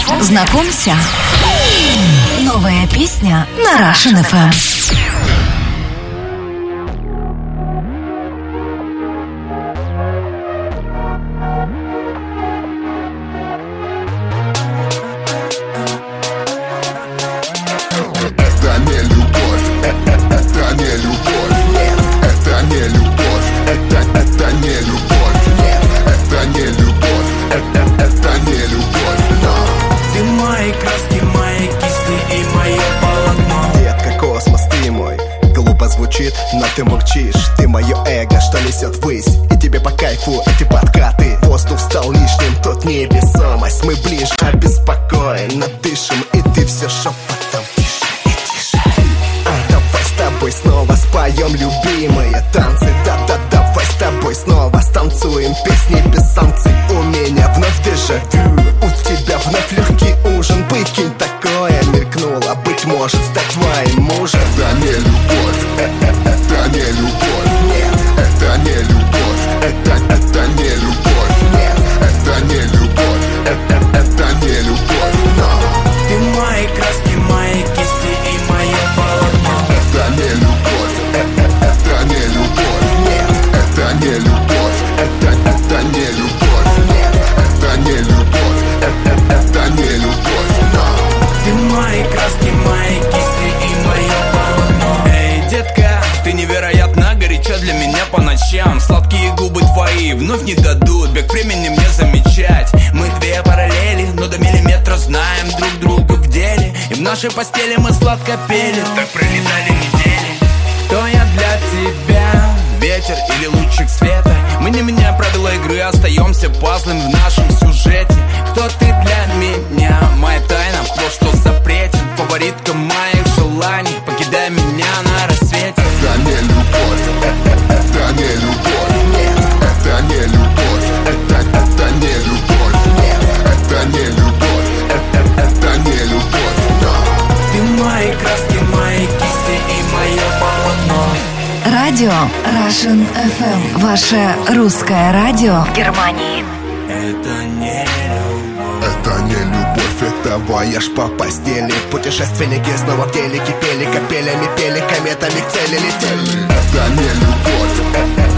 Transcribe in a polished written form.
Знакомься. Новая песня на Russian FM. Это не любовь, это не любовь, нет, это не любовь, это не любовь, нет, это не любовь, это не любовь, но ты мои краски, мои кисти и мое полотно. Детка, космос, ты мой. Глупо звучит, но ты молчишь. Ты мое эго, что несет ввысь. И тебе по кайфу эти подкаты. Воздух стал лишним, тут невесомость. Мы ближе, обеспокоенно дышим. И ты все шепотом тише и тише. Давай с тобой снова споем любимые танцы. Да-да, давай с тобой снова станцуем песни без санкций. У меня вновь дежавю, у тебя вновь легкий ужин. Выкинь такое, мелькнуло, быть может, стать твоим мужем. это не любовь, это не любовь, Нет, это не любовь, это не любовь, нет, это не любовь, это не любовь, но Ты мои краски, мои кисти и мое полотно. это не любовь, это не любовь, нет, это не любовь, это не любовь, нет, это не любовь, это не любовь, но Ты мои краски, мои кисти и мое полотно. Эй, детка, ты невероятно горяча для меня по ночам. Сладкие губы твои вновь не дадут бег времени мне замечать. Мы две параллели, но до миллиметра знаем друг друга в деле. И в нашей постели мы сладко пели. Так пролетали недели. Кто я для тебя? Ветер или лучик света? Мы не меняя правила игры, остаемся пазлами в нашем сюжете. Кто ты для меня? Моя тайна, то, что запретен. Фаворитка моих желаний, покидай меня на рассвете. это не любовь, это не любовь, нет, это не любовь, это не любовь, нет, это не любовь, это не любовь, но Ты мои краски, мои кисти и мое полотно. Радио Russian FM. Ваше русское радио Германии. Это не любовь. это не любовь, это вояж по постели. Путешественники снова в деле кипели, капелями пели, кометами к цели летели. это не любовь,